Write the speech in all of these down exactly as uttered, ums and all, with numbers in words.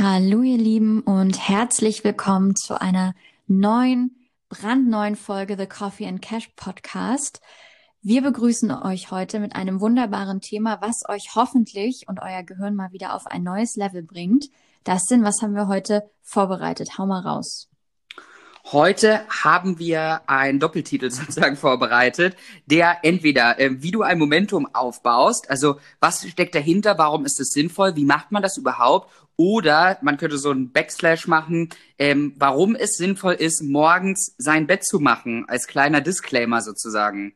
Hallo ihr Lieben und herzlich willkommen zu einer neuen, brandneuen Folge The Coffee and Cash Podcast. Wir begrüßen euch heute mit einem wunderbaren Thema, was euch hoffentlich und euer Gehirn mal wieder auf ein neues Level bringt. Dustin, was haben wir heute vorbereitet? Hau mal raus. Heute haben wir einen Doppeltitel sozusagen vorbereitet, der entweder, äh, wie du ein Momentum aufbaust, also was steckt dahinter, warum ist es sinnvoll, wie macht man das überhaupt, oder man könnte so einen Backslash machen, ähm, warum es sinnvoll ist, morgens sein Bett zu machen, als kleiner Disclaimer sozusagen.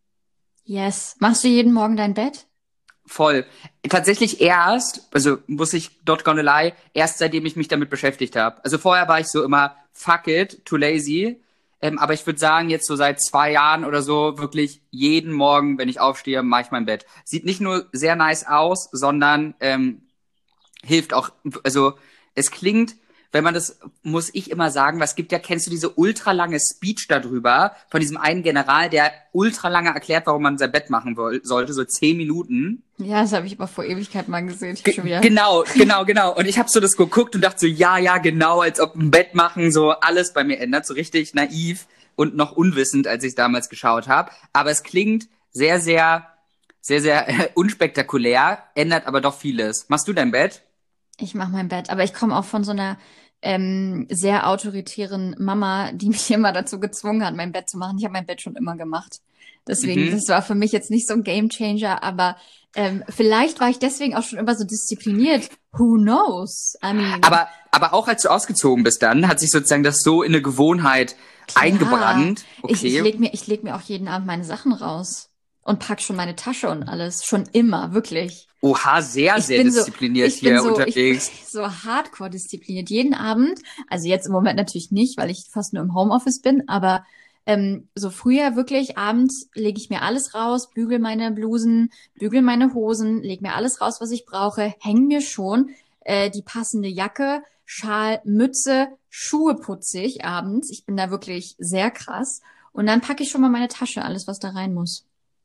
Yes. Machst du jeden Morgen dein Bett? Voll. Tatsächlich erst, also muss ich not gonna lie, erst seitdem ich mich damit beschäftigt habe. Also vorher war ich so immer, fuck it, too lazy. Ähm, aber ich würde sagen, jetzt so seit zwei Jahren oder so, wirklich jeden Morgen, wenn ich aufstehe, mache ich mein Bett. Sieht nicht nur sehr nice aus, sondern ähm, hilft auch, also es klingt, wenn man das, muss ich immer sagen, was gibt ja, kennst du diese ultralange Speech darüber, von diesem einen General, der ultralange erklärt, warum man sein Bett machen woll- sollte, so zehn Minuten. Ja, das habe ich aber vor Ewigkeit mal gesehen. Ich schon wieder. Genau, genau, genau. Und ich habe so das geguckt und dachte so, ja, ja, genau, als ob ein Bett machen so alles bei mir ändert, so richtig naiv und noch unwissend, als ich es damals geschaut habe. Aber es klingt sehr, sehr, sehr, sehr äh, unspektakulär, ändert aber doch vieles. Machst du dein Bett? Ich mache mein Bett, aber ich komme auch von so einer ähm, sehr autoritären Mama, die mich immer dazu gezwungen hat, mein Bett zu machen. Ich habe mein Bett schon immer gemacht. Deswegen, Mhm. das war für mich jetzt nicht so ein Gamechanger, aber ähm, vielleicht war ich deswegen auch schon immer so diszipliniert. Who knows? I mean, Aber, aber auch als du ausgezogen bist dann, hat sich sozusagen das so in eine Gewohnheit klar, eingebrannt. ich, ich Okay. leg mir, ich leg mir auch jeden Abend meine Sachen raus und pack schon meine Tasche und alles. Schon immer, wirklich. Oha, sehr, Ich sehr bin so, diszipliniert ich bin hier so, ich bin unterwegs. so hardcore diszipliniert. Jeden Abend, also jetzt im Moment natürlich nicht, weil ich fast nur im Homeoffice bin, aber ähm, so früher wirklich abends lege ich mir alles raus, bügel meine Blusen, bügel meine Hosen, leg mir alles raus, was ich brauche, häng mir schon äh, die passende Jacke, Schal, Mütze, Schuhe putze ich abends. Ich bin da wirklich sehr krass. Und dann packe ich schon mal meine Tasche, alles, was da rein muss.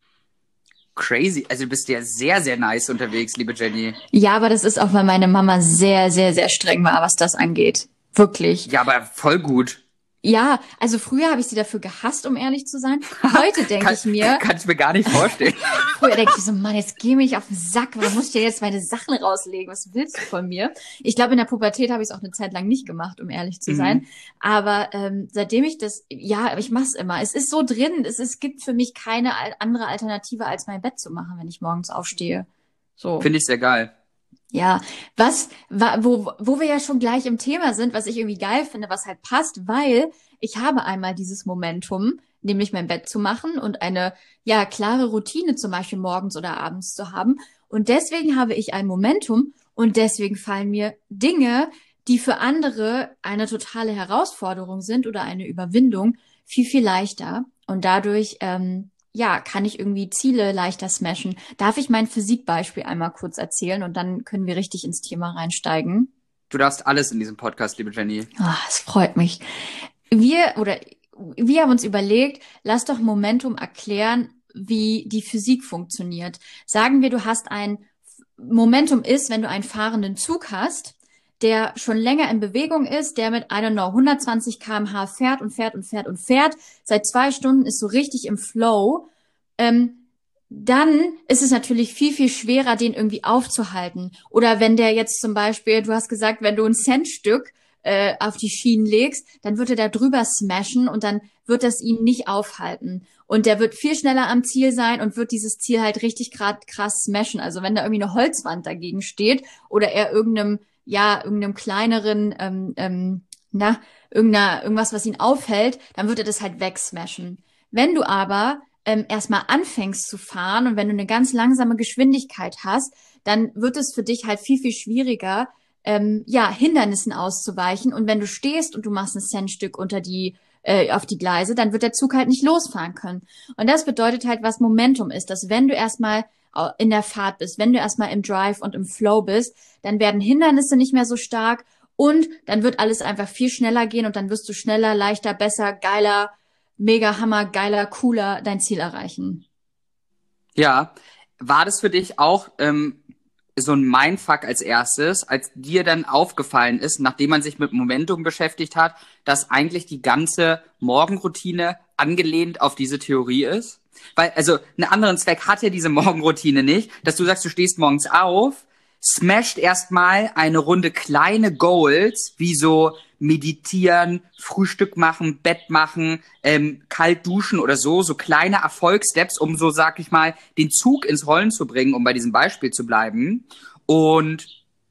Crazy. Also du bist ja sehr, sehr nice unterwegs, liebe Jenny. Ja, aber das ist auch, weil meine Mama sehr, sehr, sehr streng war, was das angeht. Wirklich. Ja, aber voll gut. Ja, also früher habe ich sie dafür gehasst, um ehrlich zu sein. Heute denke kann, ich mir, kann ich mir gar nicht vorstellen. früher denke ich so, Mann, jetzt geh mich auf den Sack, warum muss ich dir jetzt meine Sachen rauslegen? Was willst du von mir? Ich glaube, in der Pubertät habe ich es auch eine Zeit lang nicht gemacht, um ehrlich zu sein. Mhm. Aber ähm, seitdem ich das, ja, ich mache es immer. Es ist so drin, es, es gibt für mich keine al- andere Alternative, als mein Bett zu machen, wenn ich morgens aufstehe. So. Finde ich sehr geil. Ja, was, wa, wo, wo wir ja schon gleich im Thema sind, was ich irgendwie geil finde, was halt passt, weil ich habe einmal dieses Momentum, nämlich mein Bett zu machen und eine, ja, klare Routine zum Beispiel morgens oder abends zu haben. Und deswegen habe ich ein Momentum und deswegen fallen mir Dinge, die für andere eine totale Herausforderung sind oder eine Überwindung, viel, viel leichter. Und dadurch, ähm, ja, kann ich irgendwie Ziele leichter smashen. Darf ich mein Physikbeispiel einmal kurz erzählen und dann können wir richtig ins Thema reinsteigen? Du darfst alles in diesem Podcast, liebe Jenny. Ah, es freut mich. Wir oder wir haben uns überlegt, lass doch Momentum erklären, wie die Physik funktioniert. Sagen wir, du hast ein Momentum ist, wenn du einen fahrenden Zug hast, der schon länger in Bewegung ist, der mit, I don't know, hundertzwanzig Kilometer pro Stunde fährt und fährt und fährt und fährt, seit zwei Stunden ist so richtig im Flow, ähm, dann ist es natürlich viel, viel schwerer, den irgendwie aufzuhalten. Oder wenn der jetzt zum Beispiel, du hast gesagt, wenn du ein Centstück äh, auf die Schienen legst, dann wird er da drüber smashen und dann wird das ihn nicht aufhalten. Und der wird viel schneller am Ziel sein und wird dieses Ziel halt richtig grad krass smashen. Also wenn da irgendwie eine Holzwand dagegen steht oder er irgendeinem, ja, irgendeinem kleineren, ähm, ähm, na, irgendeiner, irgendwas, was ihn aufhält, dann wird er das halt wegsmashen. Wenn du aber ähm, erstmal anfängst zu fahren und wenn du eine ganz langsame Geschwindigkeit hast, dann wird es für dich halt viel, viel schwieriger, ähm, ja, Hindernissen auszuweichen. Und wenn du stehst und du machst ein Centstück unter die, äh, auf die Gleise, dann wird der Zug halt nicht losfahren können. Und das bedeutet halt, was Momentum ist, dass wenn du erstmal in der Fahrt bist, wenn du erstmal im Drive und im Flow bist, dann werden Hindernisse nicht mehr so stark und dann wird alles einfach viel schneller gehen und dann wirst du schneller, leichter, besser, geiler, mega Hammer, geiler, cooler dein Ziel erreichen. Ja, war das für dich auch ähm, so ein Mindfuck als erstes, als dir dann aufgefallen ist, nachdem man sich mit Momentum beschäftigt hat, dass eigentlich die ganze Morgenroutine angelehnt auf diese Theorie ist? Weil, also, einen anderen Zweck hat ja diese Morgenroutine nicht, dass du sagst, du stehst morgens auf, smasht erstmal eine Runde kleine Goals, wie so meditieren, Frühstück machen, Bett machen, ähm, kalt duschen oder so, so kleine Erfolgssteps, um so, sag ich mal, den Zug ins Rollen zu bringen, um bei diesem Beispiel zu bleiben. Und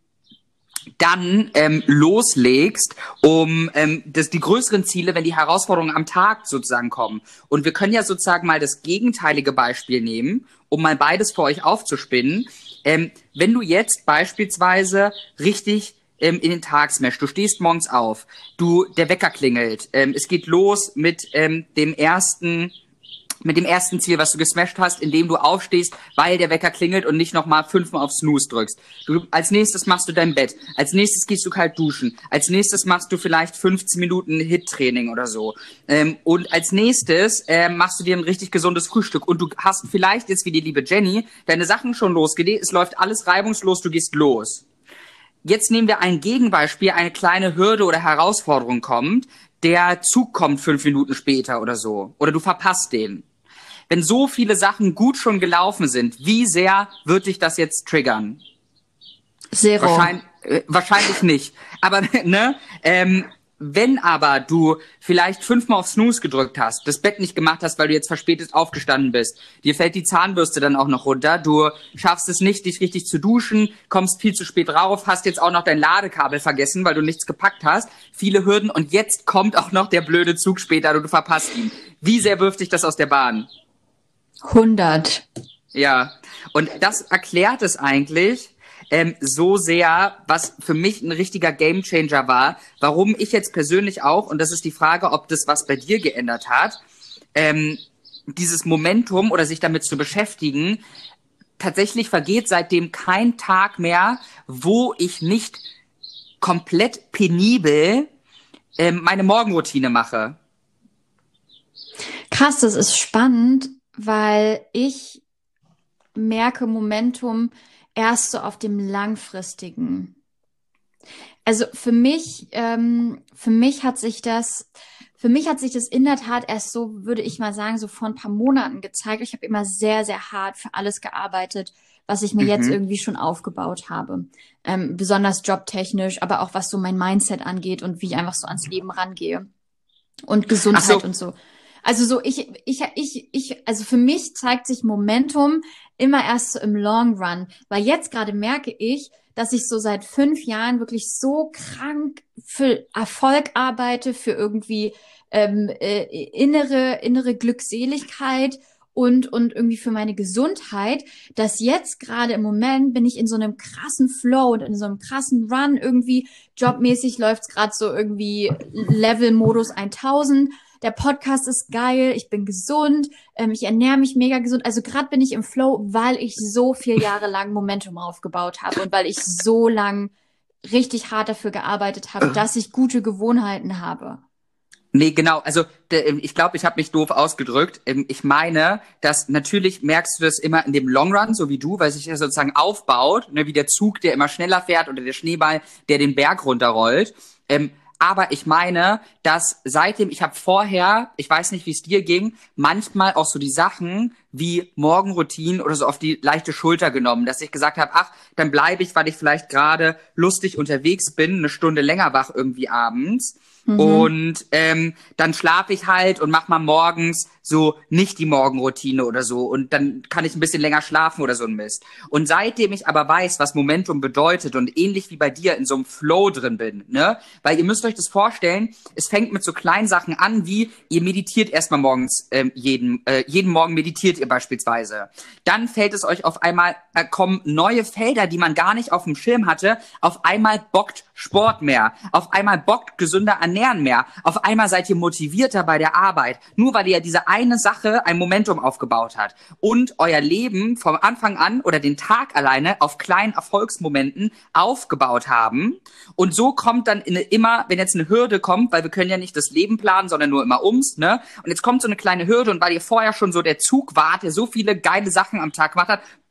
dann ähm, loslegst, um ähm, das, die größeren Ziele, wenn die Herausforderungen am Tag sozusagen kommen. Und wir können ja sozusagen mal das gegenteilige Beispiel nehmen, um mal beides für euch aufzuspinnen. Ähm, wenn du jetzt beispielsweise richtig ähm, in den Tag smashst, du stehst morgens auf, du der Wecker klingelt, ähm, es geht los mit ähm, dem ersten mit dem ersten Ziel, was du gesmashed hast, indem du aufstehst, weil der Wecker klingelt und nicht nochmal fünfmal auf Snooze drückst. Du, als nächstes machst du dein Bett. Als nächstes gehst du kalt duschen. Als nächstes machst du vielleicht fünfzehn Minuten Hit-Training oder so. Ähm, und als nächstes ähm, machst du dir ein richtig gesundes Frühstück. Und du hast vielleicht jetzt wie die liebe Jenny deine Sachen schon losgelegt. Es läuft alles reibungslos, du gehst los. Jetzt nehmen wir ein Gegenbeispiel, eine kleine Hürde oder Herausforderung kommt. Der Zug kommt fünf Minuten später oder so. Oder du verpasst den. Wenn so viele Sachen gut schon gelaufen sind, wie sehr wird dich das jetzt triggern? Zero. Wahrscheinlich, äh, wahrscheinlich nicht. Aber, ne, ähm, wenn aber du vielleicht fünfmal auf Snooze gedrückt hast, das Bett nicht gemacht hast, weil du jetzt verspätet aufgestanden bist, dir fällt die Zahnbürste dann auch noch runter, du schaffst es nicht, dich richtig zu duschen, kommst viel zu spät rauf, hast jetzt auch noch dein Ladekabel vergessen, weil du nichts gepackt hast, viele Hürden und jetzt kommt auch noch der blöde Zug später und du verpasst ihn. Wie sehr wirft dich das aus der Bahn? hundert. Ja, und das erklärt es eigentlich ähm, so sehr, was für mich ein richtiger Gamechanger war, warum ich jetzt persönlich auch, und das ist die Frage, ob das was bei dir geändert hat, ähm, dieses Momentum oder sich damit zu beschäftigen, tatsächlich vergeht seitdem kein Tag mehr, wo ich nicht komplett penibel ähm, meine Morgenroutine mache. Krass, das ist spannend, weil ich merke Momentum erst so auf dem langfristigen. Also für mich, ähm, für mich hat sich das, für mich hat sich das in der Tat erst so, würde ich mal sagen, so vor ein paar Monaten gezeigt. Ich habe immer sehr, sehr hart für alles gearbeitet, was ich mir Mhm. jetzt irgendwie schon aufgebaut habe. Ähm, besonders jobtechnisch, aber auch was so mein Mindset angeht und wie ich einfach so ans Leben rangehe. Und Gesundheit Ach so. und so. Also so, ich, ich, ich, ich, also für mich zeigt sich Momentum immer erst so im Long Run, weil jetzt gerade merke ich, dass ich so seit fünf Jahren wirklich so krank für Erfolg arbeite, für irgendwie ähm, äh, innere, innere Glückseligkeit und, und irgendwie für meine Gesundheit, dass jetzt gerade im Moment bin ich in so einem krassen Flow und in so einem krassen Run irgendwie, jobmäßig läuft's gerade so irgendwie Level-Modus tausend. Der Podcast ist geil, ich bin gesund, ähm, ich ernähre mich mega gesund. Also gerade bin ich im Flow, weil ich so vier Jahre lang Momentum aufgebaut habe und weil ich so lang richtig hart dafür gearbeitet habe, dass ich gute Gewohnheiten habe. Nee, genau. Also d- ich glaube, ich habe mich doof ausgedrückt. Ähm, Ich meine, dass natürlich merkst du das immer in dem Long Run, so wie du, weil sich das sozusagen aufbaut, ne, wie der Zug, der immer schneller fährt oder der Schneeball, der den Berg runterrollt. Ähm, Aber ich meine, dass seitdem, ich habe vorher, ich weiß nicht, wie es dir ging, manchmal auch so die Sachen wie Morgenroutinen oder so auf die leichte Schulter genommen, dass ich gesagt habe, ach, dann bleibe ich, weil ich vielleicht gerade lustig unterwegs bin, eine Stunde länger wach irgendwie abends. Mhm. Und ähm, dann schlafe ich halt und mach mal morgens so nicht die Morgenroutine oder so und dann kann ich ein bisschen länger schlafen oder so ein Mist. Und seitdem ich aber weiß, was Momentum bedeutet und ähnlich wie bei dir in so einem Flow drin bin, ne, weil ihr müsst euch das vorstellen, es fängt mit so kleinen Sachen an, wie ihr meditiert erstmal morgens, ähm, jeden, äh, jeden Morgen meditiert ihr beispielsweise. Dann fällt es euch auf einmal, äh, kommen neue Felder, die man gar nicht auf dem Schirm hatte, auf einmal bockt Sport mehr, auf einmal bockt gesünder ernähren mehr, auf einmal seid ihr motivierter bei der Arbeit, nur weil ihr diese eine Sache ein Momentum aufgebaut hat und euer Leben vom Anfang an oder den Tag alleine auf kleinen Erfolgsmomenten aufgebaut haben. Und so kommt dann in eine, immer, wenn jetzt eine Hürde kommt, weil wir können ja nicht das Leben planen, sondern nur immer ums, ne? Und jetzt kommt so eine kleine Hürde und weil ihr vorher schon so der Zug wart, der so viele geile Sachen am Tag gemacht hat,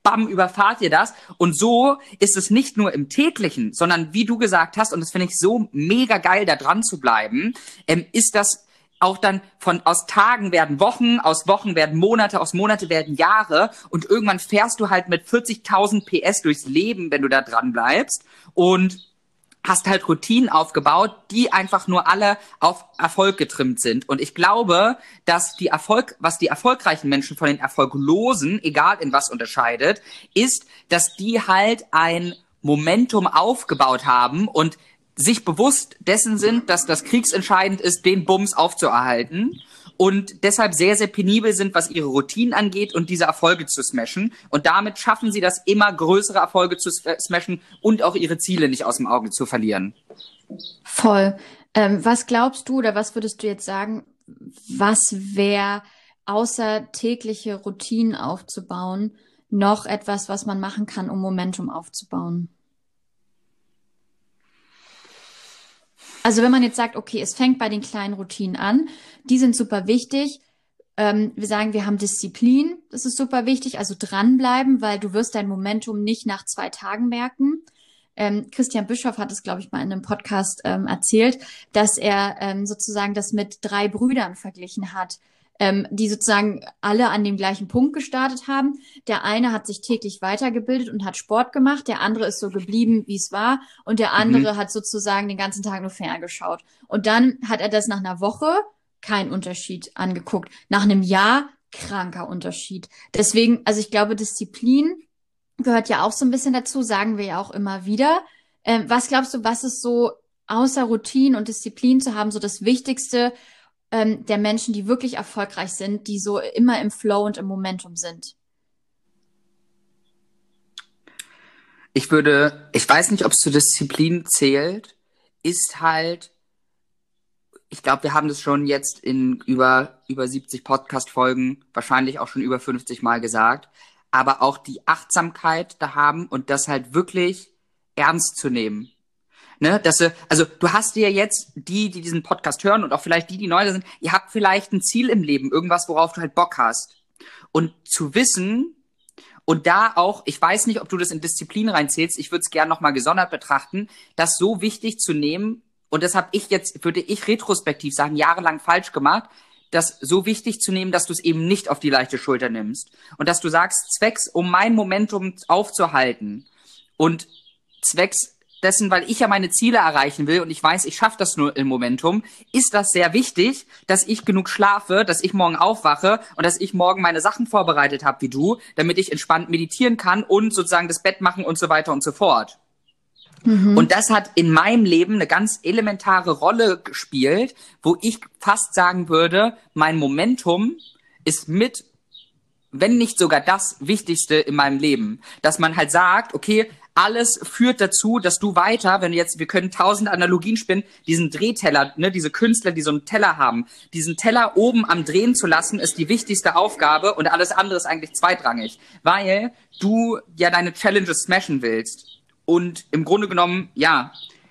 bam, überfahrt ihr das. Und so ist es nicht nur im Täglichen, sondern wie du gesagt hast, und das finde ich so mega geil, da dran zu bleiben, ähm, ist das auch dann von, aus Tagen werden Wochen, aus Wochen werden Monate, aus Monate werden Jahre und irgendwann fährst du halt mit vierzigtausend P S durchs Leben, wenn du da dran bleibst und hast halt Routinen aufgebaut, die einfach nur alle auf Erfolg getrimmt sind. Und ich glaube, dass die Erfolg, was die erfolgreichen Menschen von den Erfolglosen, egal in was unterscheidet, ist, dass die halt ein Momentum aufgebaut haben und sich bewusst dessen sind, dass das kriegsentscheidend ist, den Bums aufzuerhalten und deshalb sehr, sehr penibel sind, was ihre Routinen angeht und diese Erfolge zu smashen. Und damit schaffen sie das, immer größere Erfolge zu smashen und auch ihre Ziele nicht aus dem Auge zu verlieren. Voll. Ähm, was glaubst du oder was würdest du jetzt sagen, was wäre außer tägliche Routinen aufzubauen, noch etwas, was man machen kann, um Momentum aufzubauen? Also wenn man jetzt sagt, okay, es fängt bei den kleinen Routinen an, die sind super wichtig. Ähm, wir sagen, wir haben Disziplin, das ist super wichtig, also dranbleiben, weil du wirst dein Momentum nicht nach zwei Tagen merken. Ähm, Christian Bischoff hat es, glaube ich, mal in einem Podcast ähm, erzählt, dass er ähm, sozusagen das mit drei Brüdern verglichen hat, ähm, die sozusagen alle an dem gleichen Punkt gestartet haben. Der eine hat sich täglich weitergebildet und hat Sport gemacht, der andere ist so geblieben, wie es war, und der andere mhm. hat sozusagen den ganzen Tag nur ferngeschaut. Und dann hat er das nach einer Woche, kein Unterschied, angeguckt. Nach einem Jahr, kranker Unterschied. Deswegen, also ich glaube, Disziplin gehört ja auch so ein bisschen dazu, sagen wir ja auch immer wieder. Ähm, was glaubst du, was ist so, außer Routine und Disziplin zu haben, so das Wichtigste ähm, der Menschen, die wirklich erfolgreich sind, die so immer im Flow und im Momentum sind? Ich würde, ich weiß nicht, ob es zu Disziplin zählt, ist halt, ich glaube, wir haben das schon jetzt in über, über siebzig Podcast-Folgen, wahrscheinlich auch schon über fünfzig Mal gesagt, aber auch die Achtsamkeit da haben und das halt wirklich ernst zu nehmen. Ne, dass du, also du hast dir jetzt die, die diesen Podcast hören und auch vielleicht die, die neu sind, ihr habt vielleicht ein Ziel im Leben, irgendwas, worauf du halt Bock hast. Und zu wissen und da auch, ich weiß nicht, ob du das in Disziplin reinzählst, ich würde es gerne nochmal gesondert betrachten, das so wichtig zu nehmen, und das habe ich jetzt, würde ich retrospektiv sagen, jahrelang falsch gemacht, das so wichtig zu nehmen, dass du es eben nicht auf die leichte Schulter nimmst. Und dass du sagst, zwecks, um mein Momentum aufzuhalten und zwecks dessen, weil ich ja meine Ziele erreichen will und ich weiß, ich schaffe das nur im Momentum, ist das sehr wichtig, dass ich genug schlafe, dass ich morgen aufwache und dass ich morgen meine Sachen vorbereitet habe wie du, damit ich entspannt meditieren kann und sozusagen das Bett machen und so weiter und so fort. Mhm. Und das hat in meinem Leben eine ganz elementare Rolle gespielt, wo ich fast sagen würde, mein Momentum ist mit, wenn nicht sogar das Wichtigste in meinem Leben. Dass man halt sagt, okay, alles führt dazu, dass du weiter, wenn du jetzt, wir können tausend Analogien spinnen, diesen Drehteller, ne, diese Künstler, die so einen Teller haben, diesen Teller oben am Drehen zu lassen, ist die wichtigste Aufgabe und alles andere ist eigentlich zweitrangig, weil du ja deine Challenges smashen willst. Und im Grunde genommen, ja,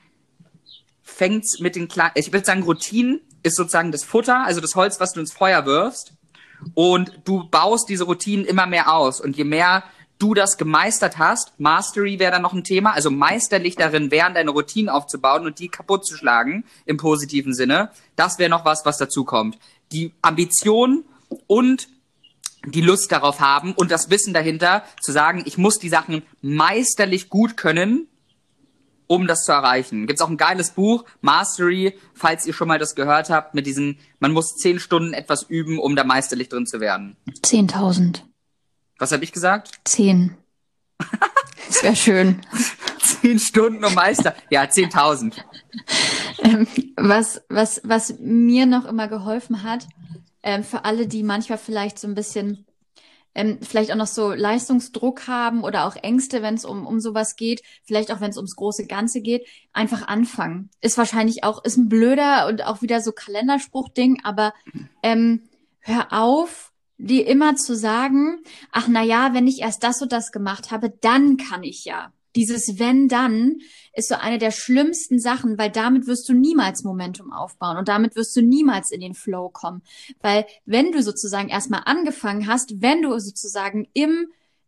fängt's mit den kleinen, ich würde sagen, Routinen ist sozusagen das Futter, also das Holz, was du ins Feuer wirfst. Und du baust diese Routinen immer mehr aus. Und je mehr du das gemeistert hast, Mastery wäre dann noch ein Thema, also meisterlich darin wären, deine Routinen aufzubauen und die kaputt zu schlagen, im positiven Sinne, das wäre noch was, was dazu kommt. Die Ambition und die Lust darauf haben und das Wissen dahinter, zu sagen, ich muss die Sachen meisterlich gut können, um das zu erreichen. Gibt's auch ein geiles Buch, Mastery, falls ihr schon mal das gehört habt, mit diesen, man muss zehn Stunden etwas üben, um da meisterlich drin zu werden. zehntausend. Was habe ich gesagt? Zehn. Das wäre schön. Zehn Stunden um Meister. Ja, zehntausend. Ähm, was, was, was mir noch immer geholfen hat, ähm, für alle, die manchmal vielleicht so ein bisschen, ähm, vielleicht auch noch so Leistungsdruck haben oder auch Ängste, wenn es um, um sowas geht, vielleicht auch wenn es ums große Ganze geht, einfach anfangen. Ist wahrscheinlich auch, ist ein blöder und auch wieder so Kalenderspruch-Ding, aber ähm, hör auf, dir immer zu sagen, ach na ja, wenn ich erst das und das gemacht habe, dann kann ich ja. Dieses wenn dann ist so eine der schlimmsten Sachen, weil damit wirst du niemals Momentum aufbauen und damit wirst du niemals in den Flow kommen. Weil wenn du sozusagen erstmal angefangen hast, wenn du sozusagen im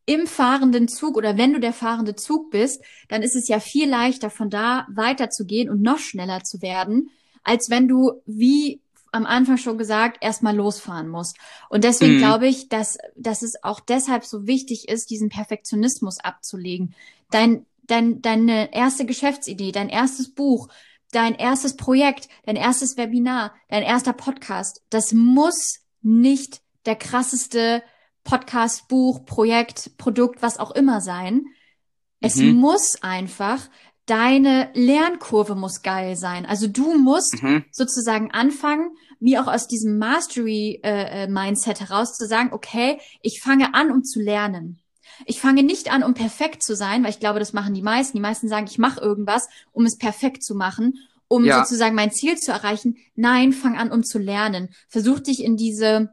im fahrenden Zug oder wenn du der fahrende Zug bist, dann ist es ja viel leichter, von da weiterzugehen und noch schneller zu werden, als wenn du, wie am Anfang schon gesagt, erstmal losfahren musst. Und deswegen mhm. glaube ich, dass, dass es auch deshalb so wichtig ist, diesen Perfektionismus abzulegen. Dein, dein, deine erste Geschäftsidee, dein erstes Buch, dein erstes Projekt, dein erstes Webinar, dein erster Podcast, das muss nicht der krasseste Podcast, Buch, Projekt, Produkt, was auch immer sein. Es mhm. muss einfach, deine Lernkurve muss geil sein. Also du musst mhm. sozusagen anfangen, wie auch aus diesem Mastery-Mindset äh, heraus zu sagen, okay, ich fange an, um zu lernen. Ich fange nicht an, um perfekt zu sein, weil ich glaube, das machen die meisten. Die meisten sagen, ich mache irgendwas, um es perfekt zu machen, um ja. sozusagen mein Ziel zu erreichen. Nein, fang an, um zu lernen. Versuch dich in diese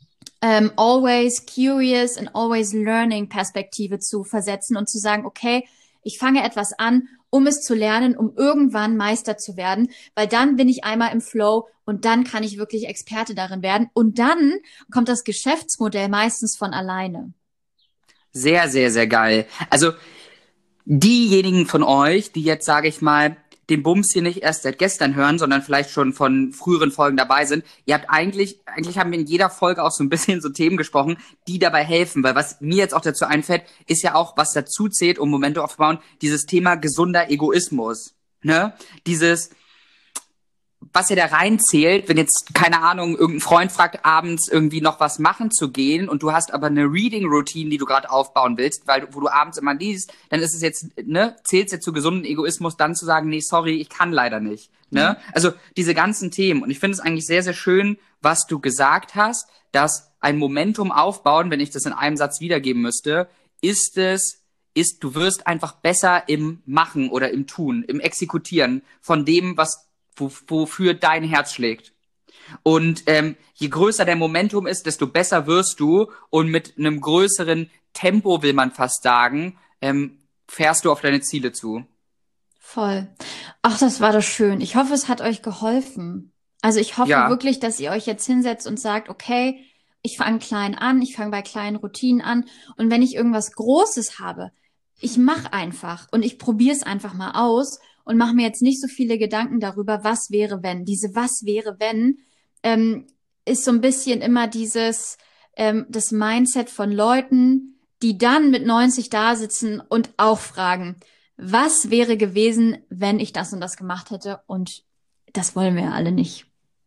Um, always curious and always learning Perspektive zu versetzen und zu sagen, okay, ich fange etwas an, um es zu lernen, um irgendwann Meister zu werden, weil dann bin ich einmal im Flow und dann kann ich wirklich Experte darin werden und dann kommt das Geschäftsmodell meistens von alleine. Sehr, sehr, sehr geil. Also diejenigen von euch, die jetzt, sage ich mal, den Bums hier nicht erst seit gestern hören, sondern vielleicht schon von früheren Folgen dabei sind. Ihr habt eigentlich, eigentlich haben wir in jeder Folge auch so ein bisschen so Themen gesprochen, die dabei helfen, weil was mir jetzt auch dazu einfällt, ist ja auch, was dazu zählt, um Momente aufzubauen, dieses Thema gesunder Egoismus, ne? Dieses, was ja da reinzählt, wenn jetzt, keine Ahnung, irgendein Freund fragt, abends irgendwie noch was machen zu gehen und du hast aber eine Reading-Routine, die du gerade aufbauen willst, weil wo du abends immer liest, dann ist es jetzt, ne, zählt's jetzt zu gesunden Egoismus, dann zu sagen, nee, sorry, ich kann leider nicht, ne? Mhm. Also diese ganzen Themen. Und ich finde es eigentlich sehr, sehr schön, was du gesagt hast, dass ein Momentum aufbauen, wenn ich das in einem Satz wiedergeben müsste, ist es, ist, du wirst einfach besser im Machen oder im Tun, im Exekutieren von dem, was Wo, wofür dein Herz schlägt. Und ähm, je größer der Momentum ist, desto besser wirst du und mit einem größeren Tempo, will man fast sagen, ähm, fährst du auf deine Ziele zu. Voll. Ach, das war doch schön. Ich hoffe, es hat euch geholfen. Also ich hoffe ja. wirklich, dass ihr euch jetzt hinsetzt und sagt, okay, ich fange klein an, ich fange bei kleinen Routinen an und wenn ich irgendwas Großes habe, ich mache einfach und ich probiere es einfach mal aus und mache mir jetzt nicht so viele Gedanken darüber, was wäre, wenn. Diese was wäre, wenn, ähm, ist so ein bisschen immer dieses, ähm, das Mindset von Leuten, die dann mit neunzig da sitzen und auch fragen, was wäre gewesen, wenn ich das und das gemacht hätte? Und das wollen wir ja alle nicht.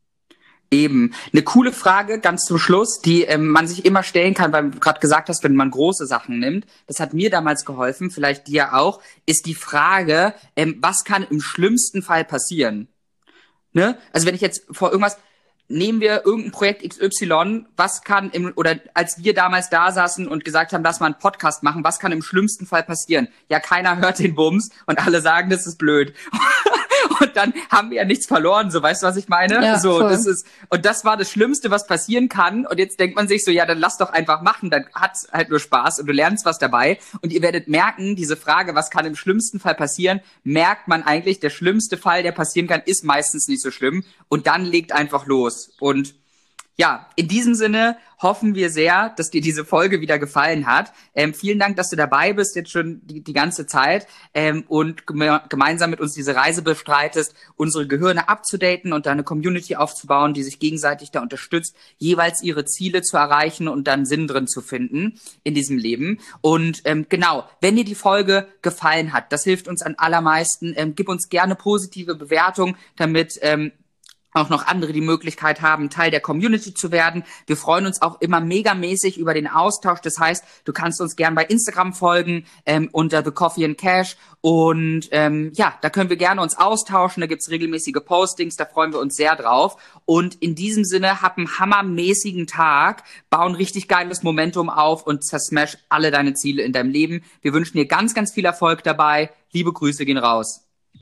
Eben. Eine coole Frage ganz zum Schluss, die ähm, man sich immer stellen kann, weil du gerade gesagt hast, wenn man große Sachen nimmt, das hat mir damals geholfen, vielleicht dir auch, ist die Frage, ähm, was kann im schlimmsten Fall passieren? Ne? Also wenn ich jetzt vor irgendwas, nehmen wir irgendein Projekt X Y, was kann im, oder als wir damals da saßen und gesagt haben, lass mal einen Podcast machen, was kann im schlimmsten Fall passieren? Ja, keiner hört den Bums und alle sagen, das ist blöd. Und dann haben wir ja nichts verloren, so, weißt du, was ich meine? Ja, so, voll. das ist, und das war das Schlimmste, was passieren kann. Und jetzt denkt man sich so, ja, dann lass doch einfach machen, dann hat's halt nur Spaß und du lernst was dabei. Und ihr werdet merken, diese Frage, was kann im schlimmsten Fall passieren, merkt man eigentlich, der schlimmste Fall, der passieren kann, ist meistens nicht so schlimm. Und dann legt einfach los. Und ja, in diesem Sinne hoffen wir sehr, dass dir diese Folge wieder gefallen hat. Ähm, vielen Dank, dass du dabei bist jetzt schon die, die ganze Zeit ähm, und geme- gemeinsam mit uns diese Reise bestreitest, unsere Gehirne abzudaten und da eine Community aufzubauen, die sich gegenseitig da unterstützt, jeweils ihre Ziele zu erreichen und dann Sinn drin zu finden in diesem Leben. Und ähm, genau, wenn dir die Folge gefallen hat, das hilft uns am allermeisten, ähm, gib uns gerne positive Bewertung, damit ähm, auch noch andere die Möglichkeit haben, Teil der Community zu werden. Wir freuen uns auch immer megamäßig über den Austausch. Das heißt, du kannst uns gern bei Instagram folgen ähm, unter The Coffee and Cash. Und ähm, ja, da können wir gerne uns austauschen. Da gibt's regelmäßige Postings. Da freuen wir uns sehr drauf. Und in diesem Sinne, hab einen hammermäßigen Tag, bau ein richtig geiles Momentum auf und zersmash alle deine Ziele in deinem Leben. Wir wünschen dir ganz, ganz viel Erfolg dabei. Liebe Grüße gehen raus.